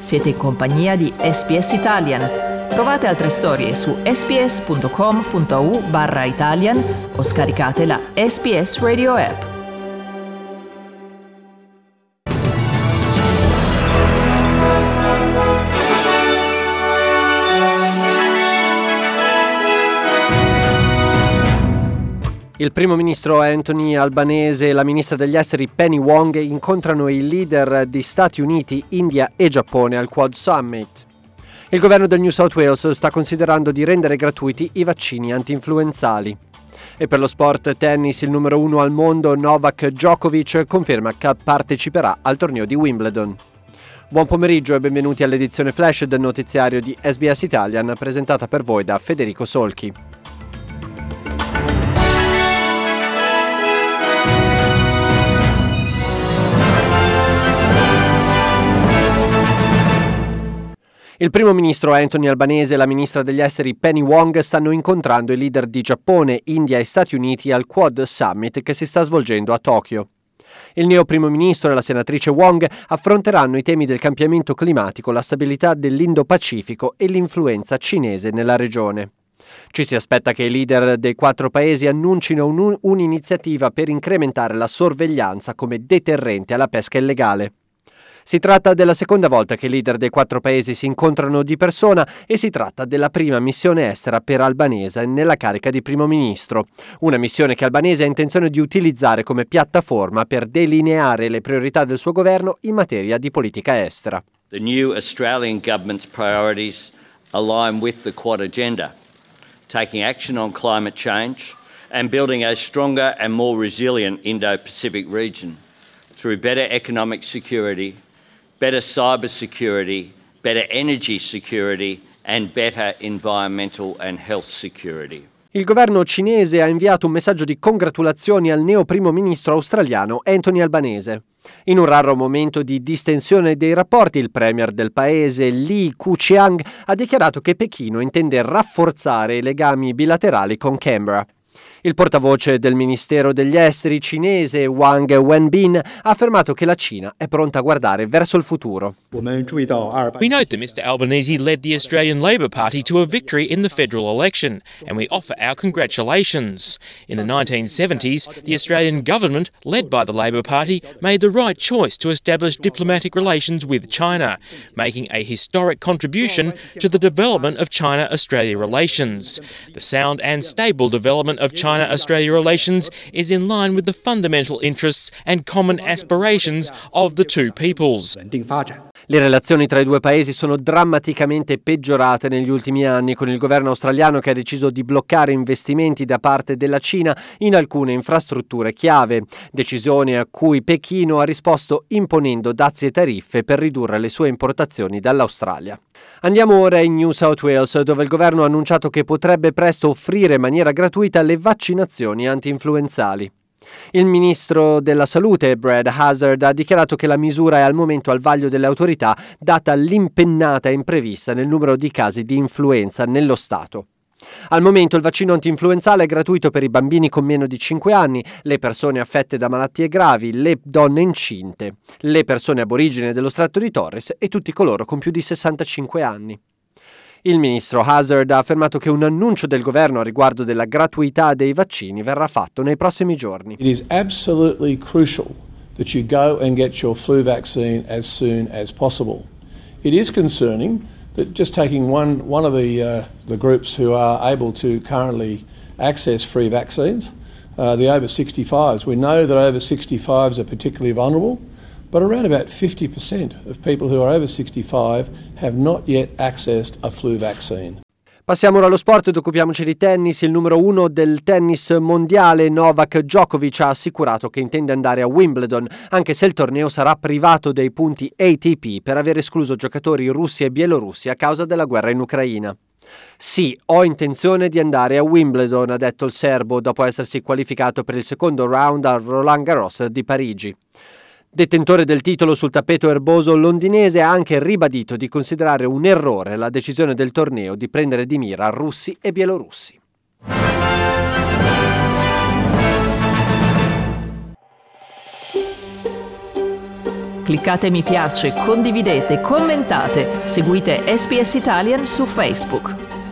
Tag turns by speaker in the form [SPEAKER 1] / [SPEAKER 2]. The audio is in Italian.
[SPEAKER 1] Siete in compagnia di SBS Italian. Trovate altre storie su sbs.com.au/Italian o scaricate la SBS Radio app.
[SPEAKER 2] Il primo ministro Anthony Albanese e la ministra degli esteri Penny Wong incontrano i leader di Stati Uniti, India e Giappone al Quad Summit. Il governo del New South Wales sta considerando di rendere gratuiti i vaccini anti-influenzali. E per lo sport tennis, il numero 1 al mondo Novak Djokovic conferma che parteciperà al torneo di Wimbledon. Buon pomeriggio e benvenuti all'edizione flash del notiziario di SBS Italian, presentata per voi da Federico Solchi. Il primo ministro Anthony Albanese e la ministra degli esteri Penny Wong stanno incontrando i leader di Giappone, India e Stati Uniti al Quad Summit che si sta svolgendo a Tokyo. Il neo primo ministro e la senatrice Wong affronteranno i temi del cambiamento climatico, la stabilità dell'Indo-Pacifico e l'influenza cinese nella regione. Ci si aspetta che i leader dei 4 paesi annuncino un'iniziativa per incrementare la sorveglianza come deterrente alla pesca illegale. Si tratta della seconda volta che i leader dei 4 paesi si incontrano di persona e si tratta della prima missione estera per Albanese nella carica di primo ministro. Una missione che Albanese ha intenzione di utilizzare come piattaforma per delineare le priorità del suo governo in materia di politica estera.
[SPEAKER 3] The new Australian government's priorities align with the Quad agenda, taking action on climate change and building a stronger and more resilient Indo-Pacific region through better economic security, better cyber security, better energy security and better environmental and health security.
[SPEAKER 2] Il governo cinese ha inviato un messaggio di congratulazioni al neo primo ministro australiano Anthony Albanese. In un raro momento di distensione dei rapporti, il premier del paese Li Keqiang ha dichiarato che Pechino intende rafforzare i legami bilaterali con Canberra. Il portavoce del Ministero degli Esteri cinese Wang Wenbin ha affermato che la Cina è pronta a guardare verso il futuro.
[SPEAKER 4] We note that Mr Albanese led the Australian Labor Party to a victory in the federal election, and we offer our congratulations. In the 1970s, the Australian government, led by the Labor Party, made the right choice to establish diplomatic relations with China, making a historic contribution to the development of China-Australia relations. The sound and stable development of China-Australia relations is in line with the fundamental interests and common aspirations of the two peoples.
[SPEAKER 2] Le relazioni tra i due paesi sono drammaticamente peggiorate negli ultimi anni, con il governo australiano che ha deciso di bloccare investimenti da parte della Cina in alcune infrastrutture chiave, decisione a cui Pechino ha risposto imponendo dazi e tariffe per ridurre le sue importazioni dall'Australia. Andiamo ora in New South Wales, dove il governo ha annunciato che potrebbe presto offrire in maniera gratuita le vaccinazioni anti-influenzali. Il ministro della salute, Brad Hazzard, ha dichiarato che la misura è al momento al vaglio delle autorità, data l'impennata imprevista nel numero di casi di influenza nello Stato. Al momento il vaccino anti-influenzale è gratuito per i bambini con meno di 5 anni, le persone affette da malattie gravi, le donne incinte, le persone aborigene dello Stretto di Torres e tutti coloro con più di 65 anni. Il ministro Hazzard ha affermato che un annuncio del governo a riguardo della gratuità dei vaccini verrà fatto nei prossimi giorni.
[SPEAKER 5] It is absolutely crucial that you go and get your flu vaccine as soon as possible. It is concerning that just taking one of the groups who are able to currently access free vaccines, the over 65s. We know that over 65s are particularly vulnerable. But around about 50% of people who are over 65 have not yet accessed a flu vaccine.
[SPEAKER 2] Passiamo ora allo sport ed occupiamoci di tennis. Il numero 1 del tennis mondiale Novak Djokovic ha assicurato che intende andare a Wimbledon, anche se il torneo sarà privato dei punti ATP per aver escluso giocatori russi e bielorussi a causa della guerra in Ucraina. Sì, ho intenzione di andare a Wimbledon, ha detto il serbo dopo essersi qualificato per il secondo round al Roland Garros di Parigi. Detentore del titolo sul tappeto erboso londinese ha anche ribadito di considerare un errore la decisione del torneo di prendere di mira russi e bielorussi.
[SPEAKER 1] Cliccate mi piace, condividete, commentate, seguite SBS Italian su Facebook.